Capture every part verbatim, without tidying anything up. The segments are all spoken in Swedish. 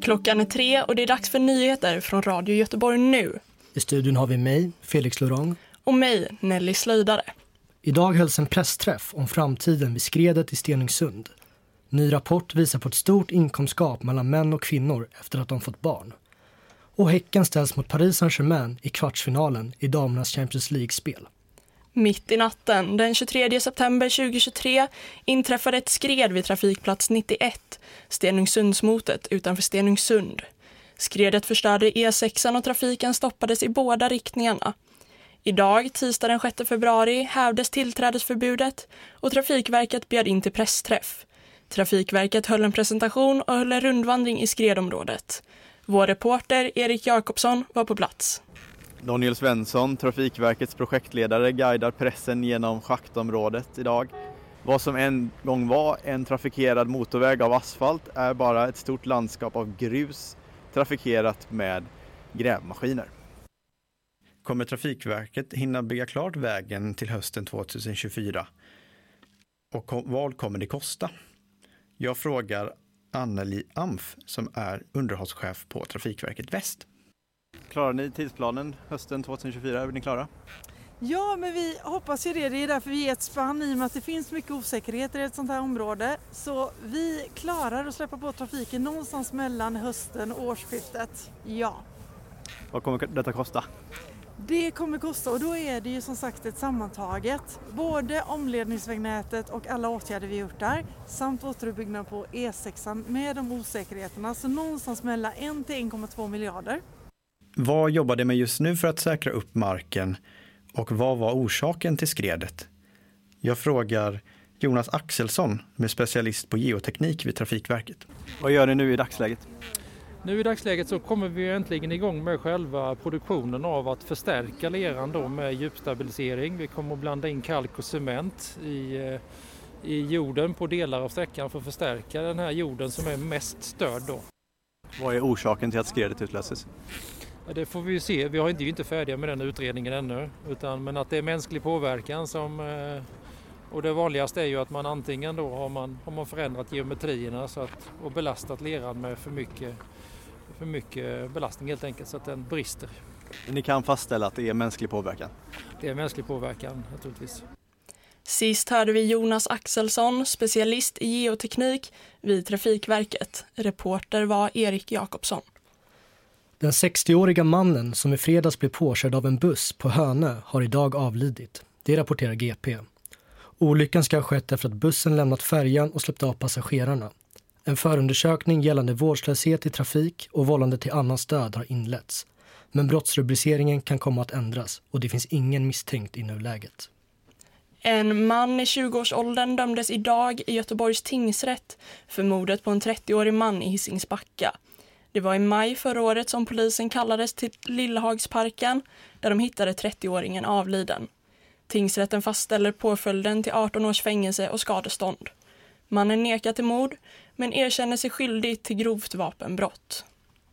Klockan är tre och det är dags för nyheter från Radio Göteborg nu. I studion har vi mig, Felix Lorang. Och mig, Nelly Slöjdare. Idag hölls en pressträff om framtiden vid skredet i Stenungsund. Ny rapport visar på ett stort inkomstgap mellan män och kvinnor efter att de fått barn. Och Häcken ställs mot Paris Saint-Germain i kvartsfinalen i damernas Champions League-spel. Mitt i natten, den tjugotredje september tjugohundratjugotre, inträffade ett skred vid trafikplats nittioett, Stenungsundsmotet utanför Stenungsund. Skredet förstörde E sexan och trafiken stoppades i båda riktningarna. Idag, tisdag den sjätte februari, hävdes tillträdesförbudet och Trafikverket bjöd in till pressträff. Trafikverket höll en presentation och höll en rundvandring i skredområdet. Vår reporter Erik Jakobsson var på plats. Daniel Svensson, Trafikverkets projektledare, guidar pressen genom schaktområdet idag. Vad som en gång var en trafikerad motorväg av asfalt är bara ett stort landskap av grus trafikerat med grävmaskiner. Kommer Trafikverket hinna bygga klart vägen till hösten tjugohundratjugofyra? Och vad kommer det kosta? Jag frågar Anneli Amf som är underhållschef på Trafikverket Väst. Klarar ni tidsplanen hösten tjugohundratjugofyra? Är ni klara? Ja, men vi hoppas ju det. Det är därför vi är ett spann i och med att det finns mycket osäkerheter i ett sånt här område. Så vi klarar att släppa på trafiken någonstans mellan hösten och årsskiftet. Ja. Vad kommer detta kosta? Det kommer kosta och då är det ju som sagt ett sammantaget. Både omledningsvägnätet och alla åtgärder vi gjort där samt återuppbyggnad på E sexan med de osäkerheterna. Så någonstans mellan en till en komma två miljarder. Vad jobbar det med just nu för att säkra upp marken och vad var orsaken till skredet? Jag frågar Jonas Axelsson med specialist på geoteknik vid Trafikverket. Vad gör ni nu i dagsläget? Nu i dagsläget så kommer vi äntligen igång med själva produktionen av att förstärka leran då med djupstabilisering. Vi kommer att blanda in kalk och cement i, i jorden på delar av sträckan för att förstärka den här jorden som är mest störd då. Vad är orsaken till att skredet utlöses? Ja, det får vi ju se. Vi har inte, inte färdiga med den utredningen ännu. Utan, men att det är mänsklig påverkan som... Och det vanligaste är ju att man antingen då har man, har man förändrat geometrierna så att, och belastat leran med för mycket, för mycket belastning helt enkelt så att den brister. Ni kan fastställa att det är mänsklig påverkan? Det är mänsklig påverkan naturligtvis. Sist hörde vi Jonas Axelsson, specialist i geoteknik vid Trafikverket. Reporter var Erik Jakobsson. Den sextioåriga mannen som i fredags blev påkörd av en buss på Hönö har idag avlidit. Det rapporterar G P. Olyckan ska ha skett efter att bussen lämnat färjan och släppt av passagerarna. En förundersökning gällande vårdslöshet i trafik och vållande till annans död har inletts. Men brottsrubriceringen kan komma att ändras och det finns ingen misstänkt i nuläget. En man i tjugoårsåldern dömdes idag i Göteborgs tingsrätt för mordet på en trettioårig man i Hisingsbacka. Det var i maj förra året som polisen kallades till Lillehagsparken där de hittade trettioåringen avliden. Tingsrätten fastställer påföljden till arton års fängelse och skadestånd. Mannen nekar till mord men erkänner sig skyldig till grovt vapenbrott.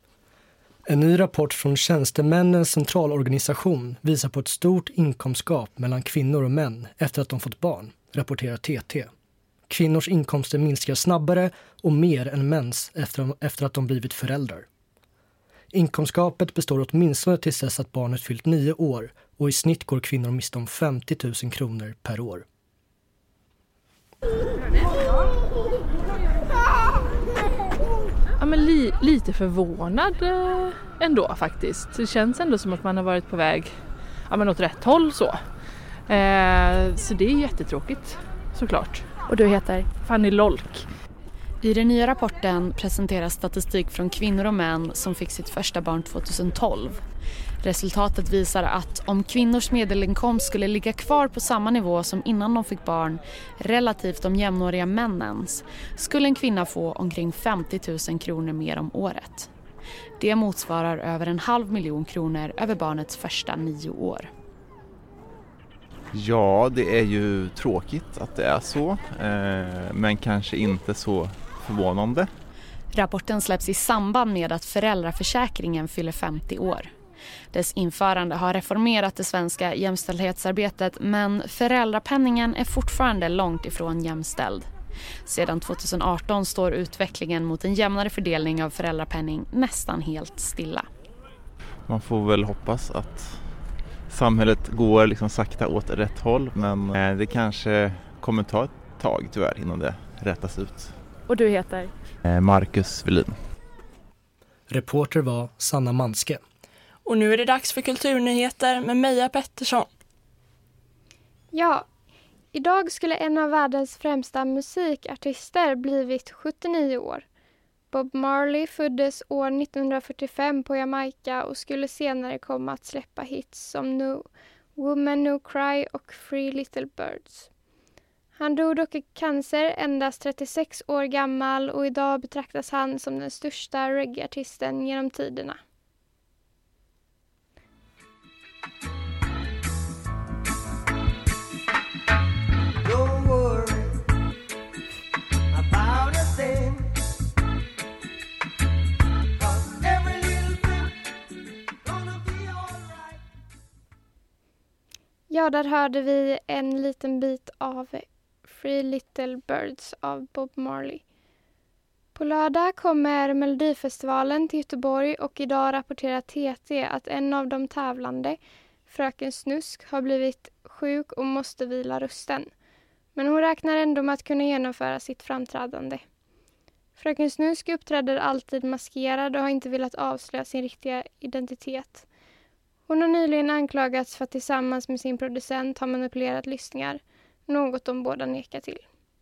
En ny rapport från Tjänstemännens centralorganisation visar på ett stort inkomstgap mellan kvinnor och män efter att de fått barn, rapporterar T T. Kvinnors inkomster minskar snabbare och mer än mäns efter, efter att de blivit föräldrar. Inkomstgapet består åtminstone tills dess att barnet fyllt nio år och i snitt går kvinnor miste om femtio tusen kronor per år. Ja, men li, lite förvånad eh, ändå faktiskt. Det känns ändå som att man har varit på väg ja, men åt rätt håll så. Eh, så det är jättetråkigt såklart. Och du heter? Fanny Lolk. I den nya rapporten presenteras statistik från kvinnor och män som fick sitt första barn tjugohundratolv. Resultatet visar att om kvinnors medelinkomst skulle ligga kvar på samma nivå som innan de fick barn relativt de jämnåriga männens skulle en kvinna få omkring femtio tusen kronor mer om året. Det motsvarar över en halv miljon kronor över barnets första nio år. Ja, det är ju tråkigt att det är så, eh, men kanske inte så förvånande. Rapporten släpps i samband med att föräldraförsäkringen fyller femtio år. Dess införande har reformerat det svenska jämställdhetsarbetet men föräldrapenningen är fortfarande långt ifrån jämställd. Sedan tjugoarton står utvecklingen mot en jämnare fördelning av föräldrapenning nästan helt stilla. Man får väl hoppas att samhället går liksom sakta åt rätt håll, men det kanske kommer ta ett tag tyvärr innan det rättas ut. Och du heter? Marcus Velin. Reporter var Sanna Manske. Och nu är det dags för kulturnyheter med Meja Pettersson. Ja, idag skulle en av världens främsta musikartister blivit sjuttionio år. Bob Marley föddes år nittonhundrafyrtiofem på Jamaica och skulle senare komma att släppa hits som No Woman No Cry och Three Little Birds. Han dog dock i cancer endast trettiosex år gammal och idag betraktas han som den största reggae-artisten genom tiderna. Ja, där hörde vi en liten bit av Three Little Birds av Bob Marley. På lördag kommer Melodifestivalen till Göteborg och idag rapporterar T T att en av de tävlande, Fröken Snusk, har blivit sjuk och måste vila rösten. Men hon räknar ändå med att kunna genomföra sitt framträdande. Fröken Snusk uppträder alltid maskerad och har inte velat avslöja sin riktiga identitet. Hon har nyligen anklagats för att tillsammans med sin producent ha manipulerat lyssningar, något de båda nekar till.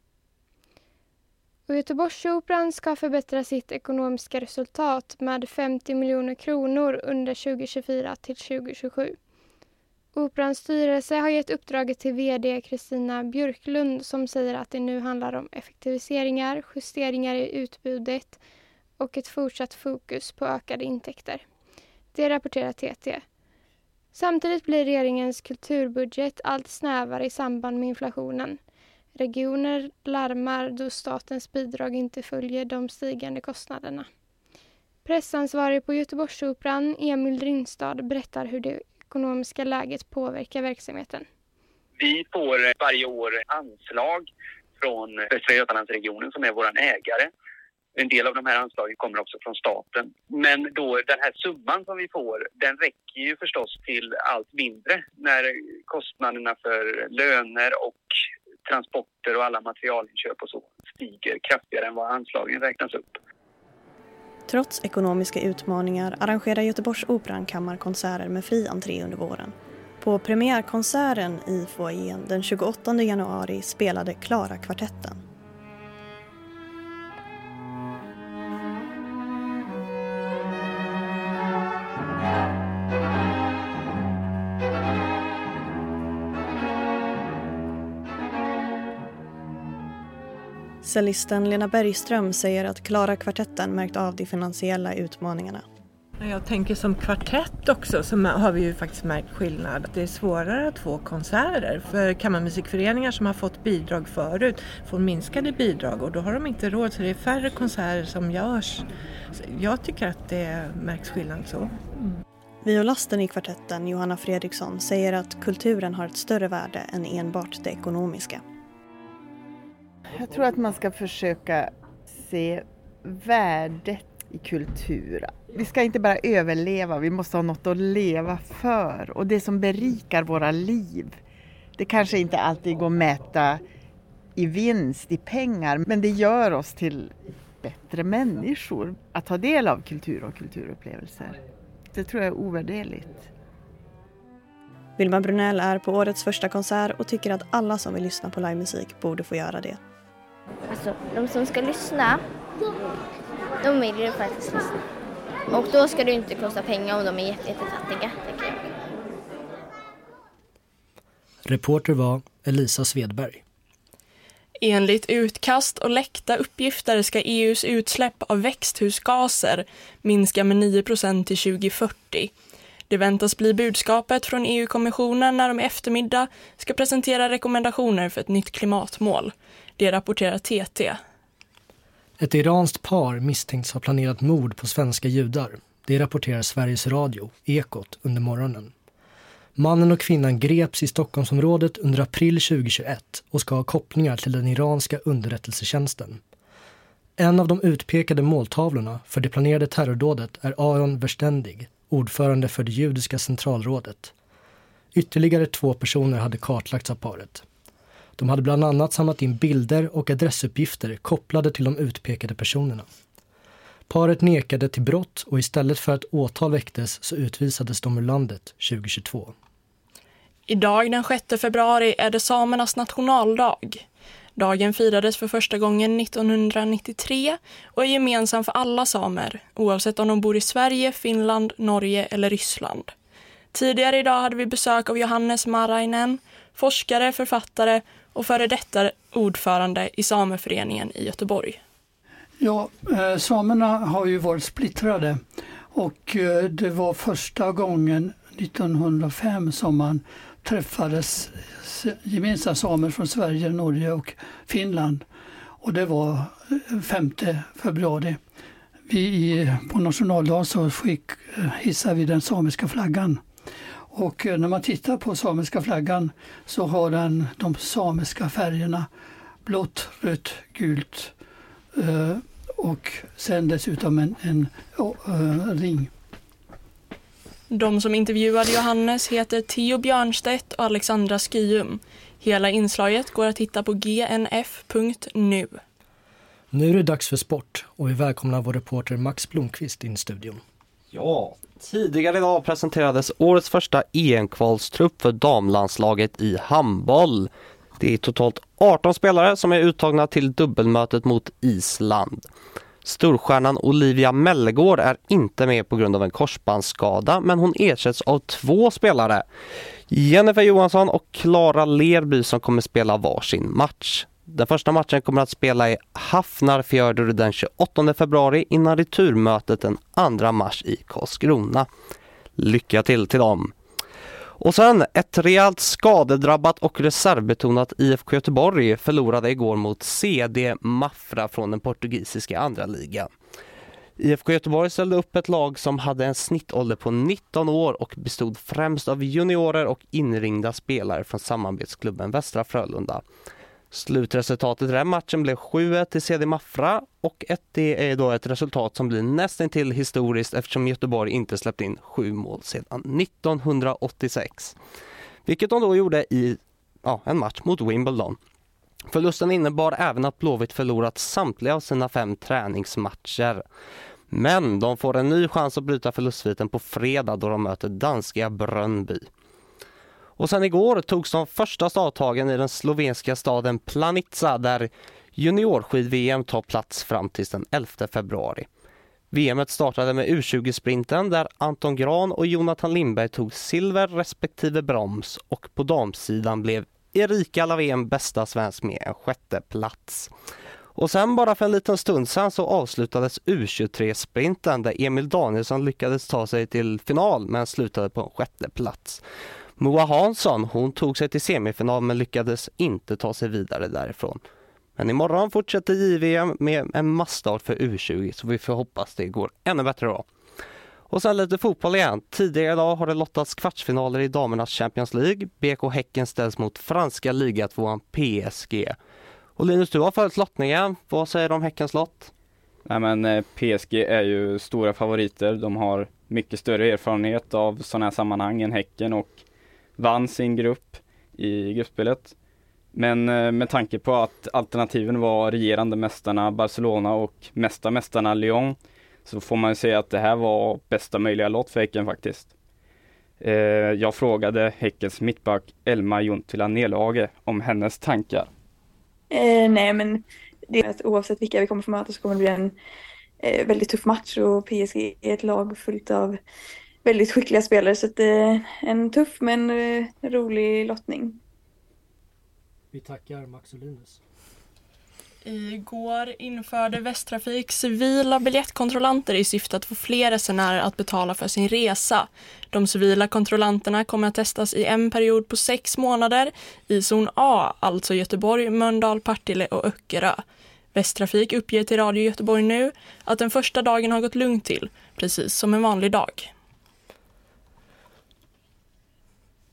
Och Göteborgsoperan ska förbättra sitt ekonomiska resultat med femtio miljoner kronor under tjugohundratjugofyra till tjugohundratjugosju. Operans styrelse har gett uppdraget till vd Kristina Björklund som säger att det nu handlar om effektiviseringar, justeringar i utbudet och ett fortsatt fokus på ökade intäkter. Det rapporterar T T. Samtidigt blir regeringens kulturbudget allt snävare i samband med inflationen. Regioner larmar då statens bidrag inte följer de stigande kostnaderna. Pressansvarig på Göteborgsoperan, Emil Drinstad, berättar hur det ekonomiska läget påverkar verksamheten. Vi får varje år anslag från Västra Götalandsregionen som är vår ägare. En del av de här anslagen kommer också från staten. Men då den här summan som vi får, den räcker ju förstås till allt mindre när kostnaderna för löner och transporter och alla materialinköp och så stiger kraftigare än vad anslagen räknas upp. Trots ekonomiska utmaningar arrangerar Göteborgsoperan kammarkonserter med fri entré under våren. På premiärkonserten i foajén den tjugoåttonde januari spelade Klara Kvartetten. Cellisten Lena Bergström säger att Klara Kvartetten märkt av de finansiella utmaningarna. Jag tänker som kvartett också så har vi ju faktiskt märkt skillnad. Det är svårare att få konserter för kammarmusikföreningar som har fått bidrag förut får minskade bidrag och då har de inte råd så det är färre konserter som görs. Jag tycker att det märks skillnad så. Mm. Violasten i kvartetten Johanna Fredriksson säger att kulturen har ett större värde än enbart det ekonomiska. Jag tror att man ska försöka se värdet i kultur. Vi ska inte bara överleva, vi måste ha något att leva för. Och det som berikar våra liv, det kanske inte alltid går att mäta i vinst, i pengar. Men det gör oss till bättre människor att ta del av kultur och kulturupplevelser. Det tror jag är ovärderligt. Vilma Brunell är på årets första konsert och tycker att alla som vill lyssna på livemusik borde få göra det. Alltså, de som ska lyssna, de vill ju faktiskt lyssna. Och då ska det inte kosta pengar om de är jätte, jättefattiga, tänker jag. Reporter var Elisa Svedberg. Enligt utkast och läckta uppgifter ska E U:s utsläpp av växthusgaser minska med nio procent till tjugohundrafyrtio. Det väntas bli budskapet från E U-kommissionen när de i eftermiddag ska presentera rekommendationer för ett nytt klimatmål. Det rapporterar T T. Ett iranskt par misstänks ha planerat mord på svenska judar. Det rapporterar Sveriges Radio, Ekot, under morgonen. Mannen och kvinnan greps i Stockholmsområdet under april tjugohundratjugoett och ska ha kopplingar till den iranska underrättelsetjänsten. En av de utpekade måltavlorna för det planerade terrordådet är Aron Verständig, ordförande för det judiska centralrådet. Ytterligare två personer hade kartlagts av paret. De hade bland annat samlat in bilder och adressuppgifter kopplade till de utpekade personerna. Paret nekade till brott och istället för att åtal väcktes så utvisades de ur landet tjugohundratjugotvå. Idag den sjätte februari är det samernas nationaldag. Dagen firades för första gången nittonhundranittiotre och är gemensam för alla samer, oavsett om de bor i Sverige, Finland, Norge eller Ryssland. Tidigare idag hade vi besök av Johannes Marainen, forskare, författare och före detta ordförande i Sameföreningen i Göteborg. Ja, eh, samerna har ju varit splittrade och eh, det var första gången nittonhundrafem som man träffades gemensamma samer från Sverige, Norge och Finland. Och det var femte februari. Vi på nationaldagen så skick, hissade vi den samiska flaggan. Och när man tittar på samiska flaggan så har den de samiska färgerna blått, rött, gult och sen dessutom en, en, en ring. De som intervjuade Johannes heter Theo Björnstedt och Alexandra Skyum. Hela inslaget går att hitta på g n f punkt nu. Nu är det dags för sport och vi välkomnar vår reporter Max Blomqvist in i studion. Ja, tidigare idag presenterades årets första E M-kvalstrupp för damlandslaget i handboll. Det är totalt arton spelare som är uttagna till dubbelmötet mot Island. Storstjärnan Olivia Mellegård är inte med på grund av en korsbandsskada, men hon ersätts av två spelare. Jennifer Johansson och Klara Lerby som kommer spela varsin match. Den första matchen kommer att spela i Hafnarfjörður den tjugoåttonde februari innan returmötet den andra mars i Karlskrona. Lycka till till dem! Och sen ett rejält skadedrabbat och reservbetonat I F K Göteborg förlorade igår mot C D Mafra från den portugisiska andra ligan. I F K Göteborg ställde upp ett lag som hade en snittålder på nitton år och bestod främst av juniorer och inringda spelare från samarbetsklubben Västra Frölunda. Slutresultatet i den matchen blev sju ett till C D Mafra och ett, det är då ett resultat som blir nästan till historiskt eftersom Göteborg inte släppt in sju mål sedan nittonhundraåttiosex. Vilket de då gjorde i ja, en match mot Wimbledon. Förlusten innebar även att Blåvitt förlorat samtliga av sina fem träningsmatcher. Men de får en ny chans att bryta förlustsviten på fredag då de möter danska Brøndby. Och sen igår togs de första stavtagen i den slovenska staden Planica där juniorskid-V M tar plats fram till den elfte februari. V M:et startade med U tjugo-sprinten där Anton Gran och Jonathan Lindberg tog silver respektive broms och på damsidan blev Erika Lavén bästa svensk med en sjätte plats. Och sen bara för en liten stund sedan så avslutades U tjugotre-sprinten där Emil Danielsson lyckades ta sig till final men slutade på en sjätte plats. Moa Hansson, hon tog sig till semifinal men lyckades inte ta sig vidare därifrån. Men imorgon fortsätter J V M med en massstart för U tjugo så vi får hoppas det går ännu bättre då. Och sen lite fotboll igen. Tidigare idag har det lottats kvartsfinaler i damernas Champions League. B K Häcken ställs mot franska ligatvåan P S G. Och Linus, du har följt lottningen. Vad säger du om Häckens lott? Nej, men P S G är ju stora favoriter. De har mycket större erfarenhet av sådana här sammanhang än Häcken och vann sin grupp i gruppspelet. Men med tanke på att alternativen var regerande mästarna Barcelona och mästa mästarna Lyon så får man säga att det här var bästa möjliga lott för Häcken faktiskt. Eh, jag frågade Häckens mittback Elma Juntila Nelhage om hennes tankar. Eh, nej men det är att oavsett vilka vi kommer få möta så kommer det bli en eh, väldigt tuff match och P S G är ett lag fullt av väldigt skickliga spelare så att det är eh, en tuff men eh, rolig lottning. Vi tackar Max och Linus. Igår införde Västtrafik civila biljettkontrollanter i syfte att få fler resenärer att betala för sin resa. De civila kontrollanterna kommer att testas i en period på sex månader i zon A, alltså Göteborg, Mölndal, Partille och Öckerö. Västtrafik uppger till Radio Göteborg nu att den första dagen har gått lugnt till, precis som en vanlig dag.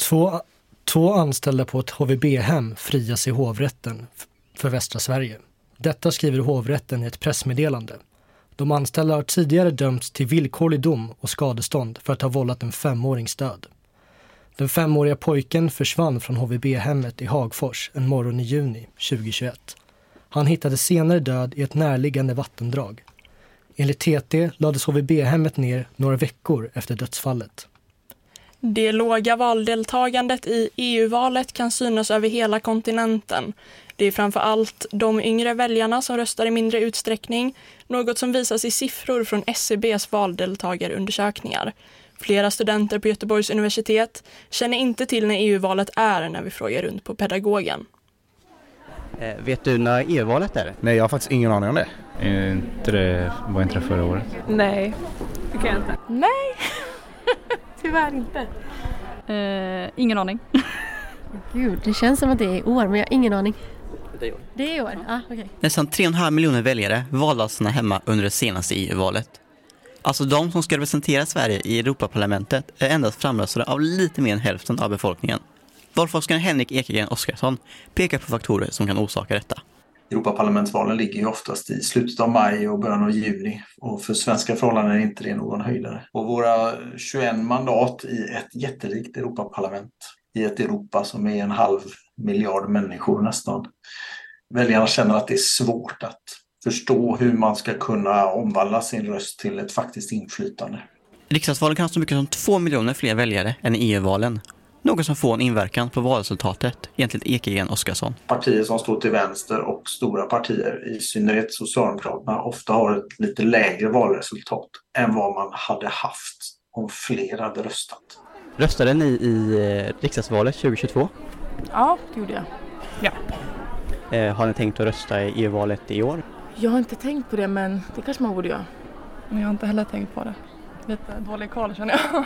Två, två anställda på ett H V B-hem frias i hovrätten för västra Sverige. Detta skriver hovrätten i ett pressmeddelande. De anställda har tidigare dömts till villkorlig dom och skadestånd för att ha vållat en femårings död. Den femåriga pojken försvann från H V B-hemmet i Hagfors en morgon i juni tjugohundratjugoett. Han hittades senare död i ett närliggande vattendrag. Enligt T T lades H V B-hemmet ner några veckor efter dödsfallet. Det låga valdeltagandet i E U-valet kan synas över hela kontinenten. Det är framför allt de yngre väljarna som röstar i mindre utsträckning, något som visas i siffror från S C B:s valdeltagarundersökningar. Flera studenter på Göteborgs universitet känner inte till när E U-valet är när vi frågar runt på pedagogen. Eh, vet du när E U-valet är? Nej, jag har faktiskt ingen aning om det. Är inte det, var inte det förra året? Nej, det kan jag inte. Nej, tyvärr inte. Eh, ingen aning. Gud, det känns som att det är i år, men jag har ingen aning. Det är i år. Det är i år, ah, okej. Okay. Nästan tre komma fem miljoner väljare valde av sina hemma under det senaste E U-valet. Alltså de som ska representera Sverige i Europaparlamentet är endast framröstade av lite mer än hälften av befolkningen. Valforskaren Henrik Ekegren Oskarsson pekar på faktorer som kan orsaka detta. Europaparlamentsvalen ligger ju oftast i slutet av maj och början av juni, och för svenska förhållanden är inte det någon höjdare. Och våra tjugoett mandat i ett jätterikt Europaparlament, i ett Europa som är en halv miljard människor nästan. Väljarna känner att det är svårt att förstå hur man ska kunna omvandla sin röst till ett faktiskt inflytande. Riksdagsvalen kan ha så mycket som två miljoner fler väljare än i E U-valen. Något som får en inverkan på valresultatet, egentligen Ekegren Oskarsson. Partier som står till vänster och stora partier, i synnerhet Socialdemokraterna, ofta har ett lite lägre valresultat än vad man hade haft om fler hade röstat. Röstade ni i eh, riksdagsvalet tjugohundratjugotvå? Ja, det gjorde jag. Ja. Eh, har ni tänkt att rösta i E U-valet i år? Jag har inte tänkt på det, men det kanske man borde göra. Men jag har inte heller tänkt på det. Lite dålig koll känner jag.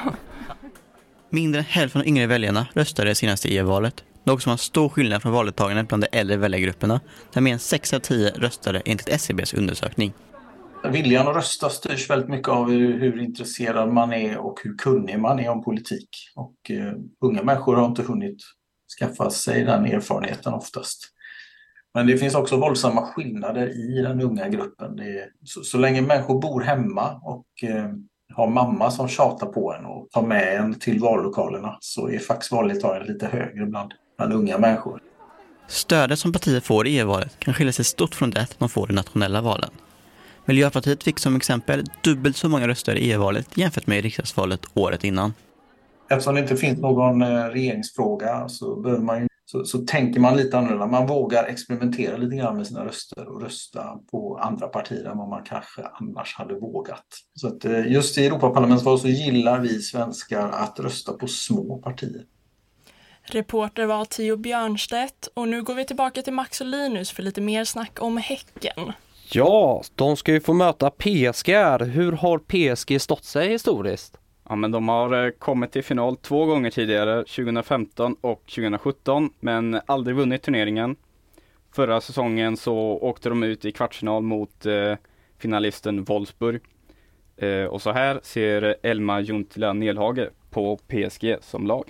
Mindre än hälften av yngre väljarna röstade det senaste E U-valet. Något som har stor skillnad från valdeltagandet bland de äldre väljargrupperna, där mer än sex av tio röstade enligt S C B:s undersökning. Viljan att rösta styrs väldigt mycket av hur, hur intresserad man är och hur kunnig man är om politik. Och eh, unga människor har inte hunnit skaffa sig den erfarenheten oftast. Men det finns också våldsamma skillnader i den unga gruppen. Det är, så, så länge människor bor hemma och eh, har mamma som tjatar på en och tar med en till vallokalerna, så är faktiskt valdeltagandet lite högre bland, bland unga människor. Stödet som partier får i E U-valet kan skilja sig stort från det de får i nationella valen. Miljöpartiet fick som exempel dubbelt så många röster i E U-valet jämfört med riksdagsvalet året innan. Eftersom det inte finns någon regeringsfråga så, behöver man ju, så, så tänker man lite annorlunda. Man vågar experimentera lite grann med sina röster och rösta på andra partier än vad man kanske annars hade vågat. Så att just i Europaparlamentsval så gillar vi svenskar att rösta på små partier. Reporter var Theo Björnstedt, och nu går vi tillbaka till Max och Linus för lite mer snack om Häcken. Ja, de ska ju få möta P S G. Hur har P S G stått sig historiskt? Ja, men de har kommit till final två gånger tidigare, tjugohundrafemton och tjugohundrasjutton, men aldrig vunnit turneringen. Förra säsongen så åkte de ut i kvartsfinal mot eh, finalisten Wolfsburg. Eh, och så här ser Elma Juntila Nelhage på P S G som lag.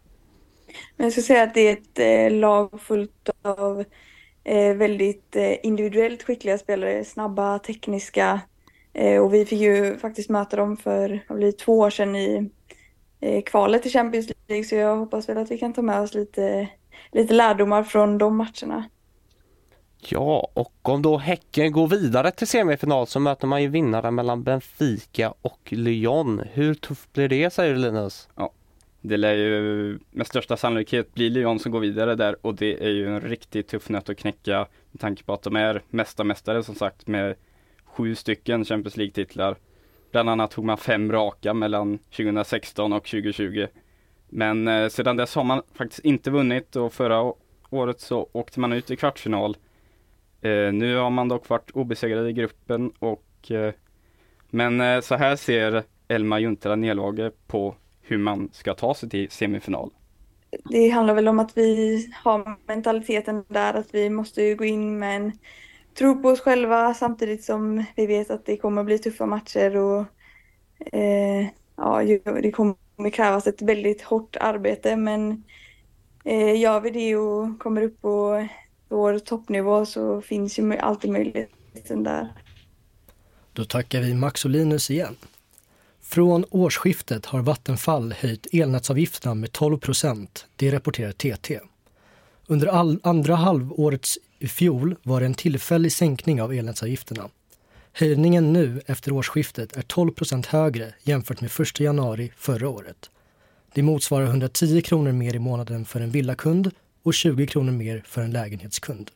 Jag skulle säga att det är ett eh, lag fullt av eh, väldigt eh, individuellt skickliga spelare, snabba, tekniska. Eh, och vi fick ju faktiskt möta dem för det blir två år sedan i eh, kvalet till Champions League, så jag hoppas väl att vi kan ta med oss lite, lite lärdomar från de matcherna. Ja, och om då Häcken går vidare till semifinal så möter man ju vinnare mellan Benfica och Lyon. Hur tufft blir det, säger Linus? Ja, det lär ju med största sannolikhet bli Lyon som går vidare där, och det är ju en riktigt tuff nöt att knäcka med tanke på att de är mästarmästare som sagt med sju stycken Champions League-titlar. Bland annat tog man fem raka mellan tjugohundrasexton och tjugohundratjugo. Men eh, sedan dess har man faktiskt inte vunnit, och förra året så åkte man ut i kvartsfinal. Eh, nu har man dock varit obesegrade i gruppen, och eh, men eh, så här ser Elma Juntila Nelhage på hur man ska ta sig till semifinal. Det handlar väl om att vi har mentaliteten där att vi måste gå in med en tro på oss själva, samtidigt som vi vet att det kommer att bli tuffa matcher, och eh, ja, det kommer kommer krävas ett väldigt hårt arbete, men eh, gör vi det och kommer upp på vår toppnivå så finns ju alltid möjligheten där. Då tackar vi Max och Linus igen. Från årsskiftet har Vattenfall höjt elnätsavgifterna med tolv procent, det rapporterar T T. Under all andra halvårets i fjol var det en tillfällig sänkning av elnätsavgifterna. Höjningen nu efter årsskiftet är tolv procent högre jämfört med första januari förra året. Det motsvarar hundratio kronor mer i månaden för en villakund och tjugo kronor mer för en lägenhetskund.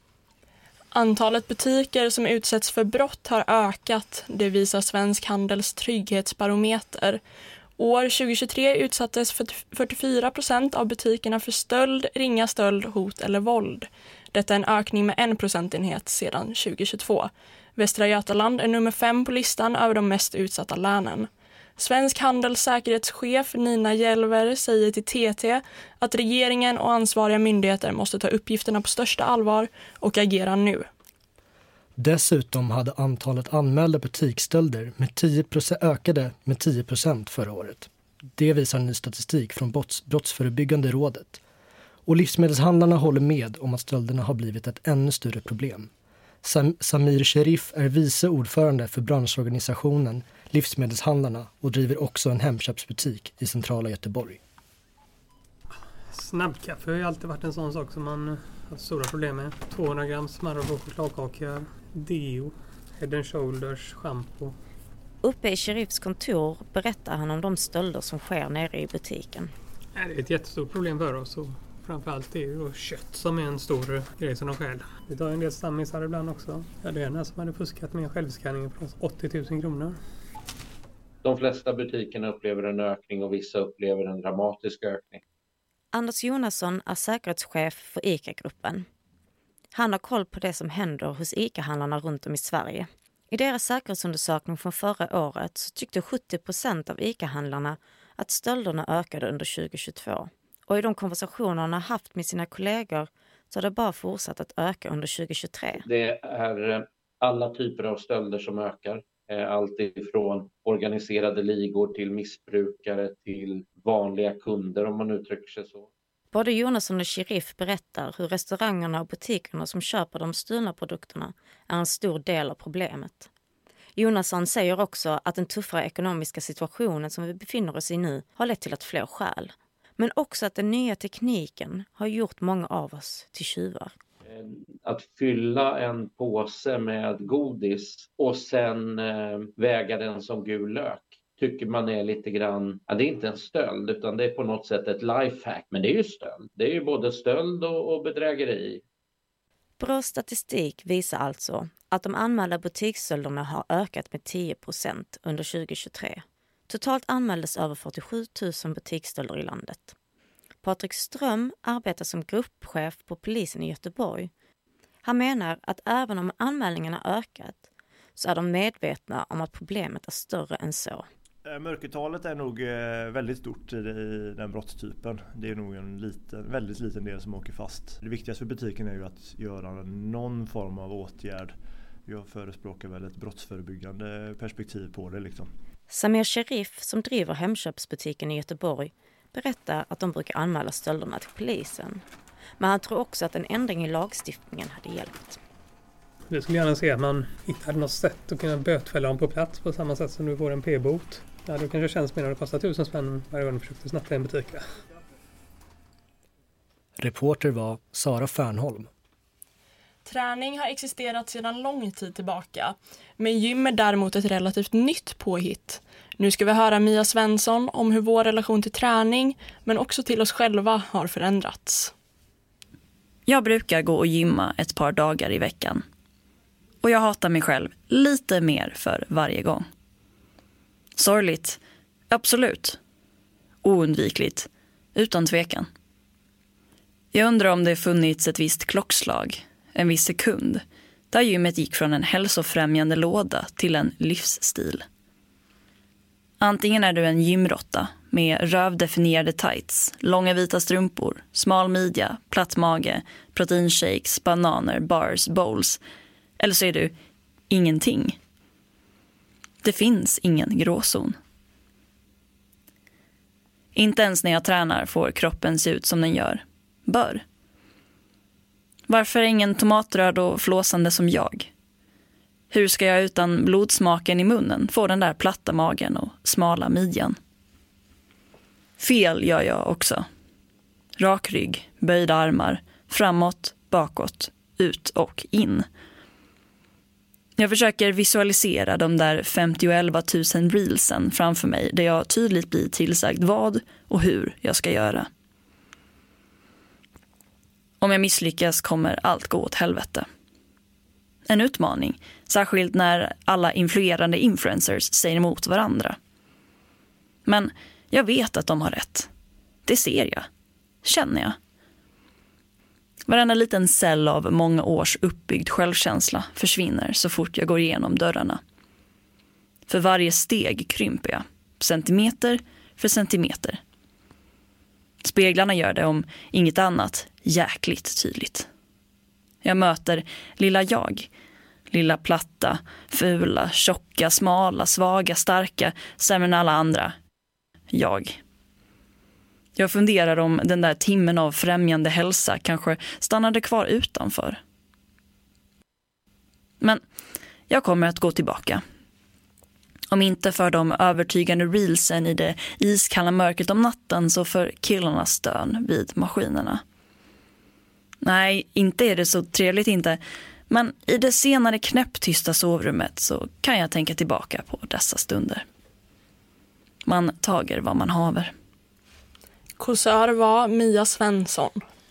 Antalet butiker som utsätts för brott har ökat, det visar Svensk Handels trygghetsbarometer. År tjugohundratjugotre utsattes fyrtiofyra procent av butikerna för stöld, ringa stöld, hot eller våld. Detta är en ökning med en procentenhet sedan tjugohundratjugotvå. Västra Götaland är nummer fem på listan över de mest utsatta länen. Svensk Handels säkerhetschef Nina Hjelver säger till T T att regeringen och ansvariga myndigheter måste ta uppgifterna på största allvar och agera nu. Dessutom hade antalet anmälda butiksstölder med tio procent ökade med tio procent förra året. Det visar ny statistik från brotts, Brottsförebyggande rådet. Och livsmedelshandlarna håller med om att stölderna har blivit ett ännu större problem. Sam- Samir Sherif är vice ordförande för branschorganisationen Livsmedelshandlarna och driver också en hemköpsbutik i centrala Göteborg. Snabbkaffe har ju alltid varit en sån sak som man har stora problem med. tvåhundra gram Marabou chokladkakor, deo, Head and Shoulders, shampoo. Uppe i Sherifs kontor berättar han om de stölder som sker nere i butiken. Det är ett jättestort problem för oss och framförallt är det ju kött som är en stor grej som de stjäl. Vi tar en del stammisar ibland också. Ja, det är en som hade fuskat med självskanningen på åttio tusen kronor. De flesta butikerna upplever en ökning och vissa upplever en dramatisk ökning. Anders Jonasson är säkerhetschef för ICA-gruppen. Han har koll på det som händer hos ICA-handlarna runt om i Sverige. I deras säkerhetsundersökning från förra året så tyckte sjuttio procent av ICA-handlarna att stölderna ökade under tjugohundratjugotvå. Och i de konversationer han har haft med sina kollegor så har det bara fortsatt att öka under tjugohundratjugotre. Det är alla typer av stölder som ökar. Allt ifrån organiserade ligor till missbrukare till vanliga kunder om man uttrycker sig så. Både Jonasson och Sherif berättar hur restaurangerna och butikerna som köper de stulna produkterna är en stor del av problemet. Jonasson säger också att den tuffare ekonomiska situationen som vi befinner oss i nu har lett till att fler stjäl. Men också att den nya tekniken har gjort många av oss till tjuvar. Att fylla en påse med godis och sen eh, väga den som gul lök tycker man är lite grann, ja, det är inte en stöld utan det är på något sätt ett lifehack, men det är ju stöld. Det är ju både stöld och, och bedrägeri. Bra statistik visar alltså att de anmälda butiksstölderna har ökat med tio procent under tjugohundratjugotre. Totalt anmäldes över fyrtiosju tusen butiksstölder i landet. Patrik Ström arbetar som gruppchef på polisen i Göteborg. Han menar att även om anmälningarna ökat så är de medvetna om att problemet är större än så. Mörkertalet är nog väldigt stort i den brottstypen. Det är nog en liten, väldigt liten del som åker fast. Det viktigaste för butiken är ju att göra någon form av åtgärd. Jag förespråkar väl ett brottsförebyggande perspektiv på det liksom. Samir Sherif som driver hemköpsbutiken i Göteborg berättar att de brukar anmäla stölderna till polisen. Men han tror också att en ändring i lagstiftningen hade hjälpt. Jag skulle gärna se att man hittade något sätt att kunna bötfälla dem på plats på samma sätt som du får en p-bot. Ja, det kanske känns mer att det kostar tusen spänn varje gång du försökte snatta en butik. Reporter var Sara Fernholm. Träning har existerat sedan lång tid tillbaka, men gym är däremot ett relativt nytt påhitt. Nu ska vi höra Mia Svensson om hur vår relation till träning, men också till oss själva, har förändrats. Jag brukar gå och gymma ett par dagar i veckan. Och jag hatar mig själv lite mer för varje gång. Sorgligt, absolut. Oundvikligt, utan tvekan. Jag undrar om det funnits ett visst klockslag, en viss sekund, där gymmet gick från en hälsofrämjande låda till en livsstil. Antingen är du en gymrotta med rövdefinierade tights, långa vita strumpor, smal midja, platt mage, proteinshakes, bananer, bars, bowls. Eller så är du ingenting. Det finns ingen gråzon. Inte ens när jag tränar får kroppen se ut som den gör. Bör. Varför är ingen tomatröd och flåsande som jag? Hur ska jag utan blodsmaken i munnen få den där platta magen och smala midjan? Fel gör jag också. Rak rygg, böjda armar, framåt, bakåt, ut och in. Jag försöker visualisera de där femtioelva tusen reelsen framför mig där jag tydligt blir tillsagd vad och hur jag ska göra. Om jag misslyckas kommer allt gå åt helvete. En utmaning, särskilt när alla influerande influencers säger emot varandra. Men jag vet att de har rätt. Det ser jag. Känner jag. Varenda liten cell av många års uppbyggd självkänsla försvinner så fort jag går igenom dörrarna. För varje steg krymper jag, centimeter för centimeter. Speglarna gör det om inget annat jäkligt tydligt. Jag möter lilla jag, lilla platta, fula, tjocka, smala, svaga, starka, sämre än alla andra. Jag. Jag funderar om den där timmen av främjande hälsa kanske stannade kvar utanför. Men jag kommer att gå tillbaka. Om inte för de övertygande reelsen i det iskalla mörkret om natten så för killarnas stön vid maskinerna. Nej, inte är det så trevligt inte. Men i det senare knäpptysta sovrummet så kan jag tänka tillbaka på dessa stunder. Man tager vad man haver. Kåsör var Mia Svensson.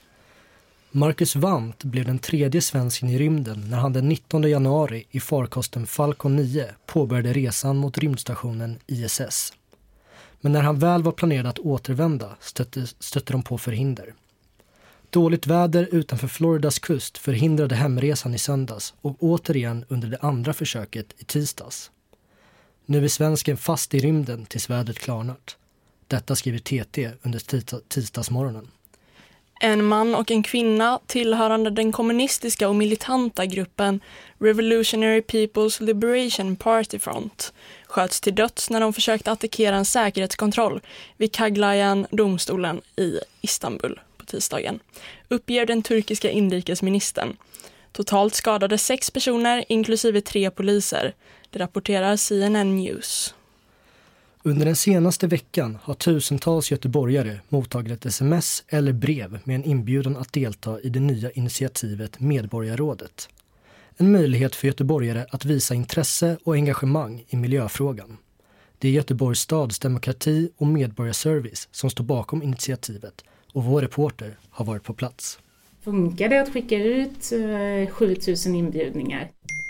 Marcus Wandt blev den tredje svensken i rymden när han den nittonde januari i farkosten Falcon nio påbörjade resan mot rymdstationen I S S. Men när han väl var planerad att återvända stötte, stötte de på förhinder. Dåligt väder utanför Floridas kust förhindrade hemresan i söndags och återigen under det andra försöket i tisdags. Nu är svensken fast i rymden tills vädret klarnat. Detta skriver T T under tisdagsmorgonen. En man och en kvinna tillhörande den kommunistiska och militanta gruppen Revolutionary People's Liberation Party Front sköts till döds när de försökte attackera en säkerhetskontroll vid Kaglayan domstolen i Istanbul på tisdagen, uppger den turkiska inrikesministern. Totalt skadade sex personer inklusive tre poliser. Det rapporterar C N N News. Under den senaste veckan har tusentals göteborgare mottagit ett sms eller brev med en inbjudan att delta i det nya initiativet Medborgarrådet. En möjlighet för göteborgare att visa intresse och engagemang i miljöfrågan. Det är Göteborgs stads demokrati- och medborgarservice som står bakom initiativet och vår reporter har varit på plats. Funkar det att skicka ut sjutusen inbjudningar?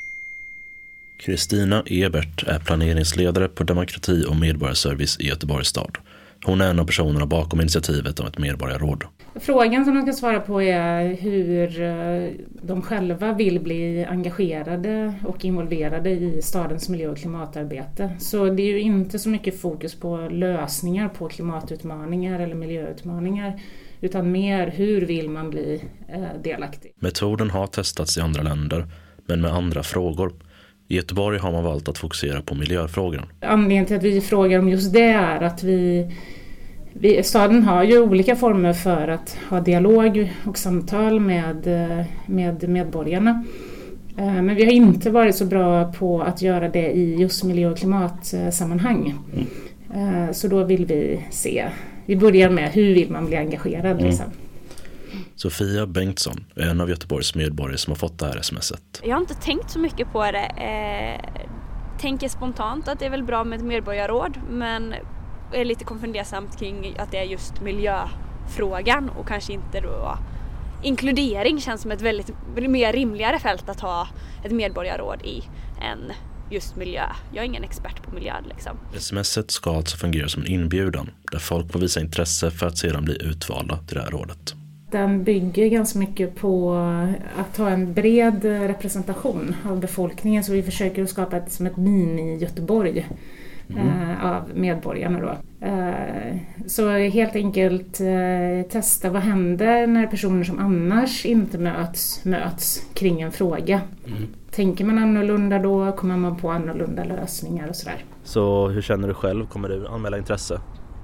Kristina Ebert är planeringsledare på demokrati- och medborgarservice i Göteborgs stad. Hon är en av personerna bakom initiativet om ett medborgarråd. Frågan som de ska svara på är hur de själva vill bli engagerade och involverade i stadens miljö- och klimatarbete. Så det är ju inte så mycket fokus på lösningar på klimatutmaningar eller miljöutmaningar, utan mer hur vill man bli delaktig. Metoden har testats i andra länder, men med andra frågor. I Göteborg har man valt att fokusera på miljöfrågorna. Anledningen till att vi frågar om just det är att vi, vi, staden har ju olika former för att ha dialog och samtal med, med medborgarna. Men vi har inte varit så bra på att göra det i just miljö- och klimatsammanhang. Mm. Så då vill vi se. Vi börjar med hur vill man bli engagerad. Mm. Liksom. Sofia Bengtsson är en av Göteborgs medborgare som har fått det här smset. Jag har inte tänkt så mycket på det. Eh, tänker spontant att det är väl bra med ett medborgarråd, men är lite konfundersamt kring att det är just miljöfrågan och kanske inte då inkludering känns som ett väldigt mer rimligare fält att ha ett medborgarråd i än just miljö. Jag är ingen expert på miljö liksom. Smset ska alltså fungera som en inbjudan där folk får visa intresse för att sedan bli utvalda till det här rådet. Den bygger ganska mycket på att ha en bred representation av befolkningen, så vi försöker skapa ett, som ett mini-Göteborg mm. eh, av medborgarna då. Eh, så helt enkelt eh, testa vad händer när personer som annars inte möts, möts kring en fråga. Mm. Tänker man annorlunda då, kommer man på annorlunda lösningar och sådär. Så hur känner du själv? Kommer du anmäla intresse?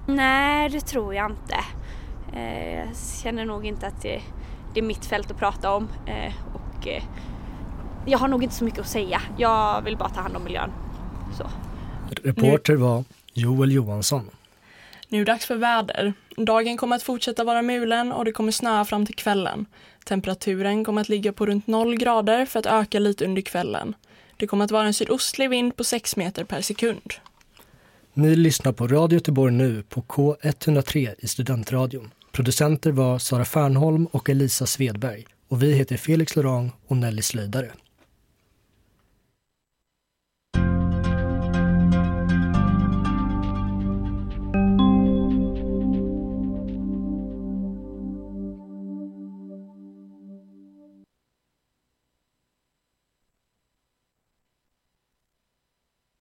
Nej, det tror jag inte. Eh, jag känner nog inte att det, det är mitt fält att prata om. Eh, och eh, jag har nog inte så mycket att säga. Jag vill bara ta hand om miljön. Så. Reporter var Joel Johansson. Nu är det dags för väder. Dagen kommer att fortsätta vara mulen och det kommer snöa fram till kvällen. Temperaturen kommer att ligga på runt noll grader för att öka lite under kvällen. Det kommer att vara en sydostlig vind på sex meter per sekund. Ni lyssnar på Radio Göteborg nu på K etthundratre i Studentradion. Producenter var Sara Fernholm och Elisa Svedberg. Och vi heter Felix Laurent och Nelly Slöjdare.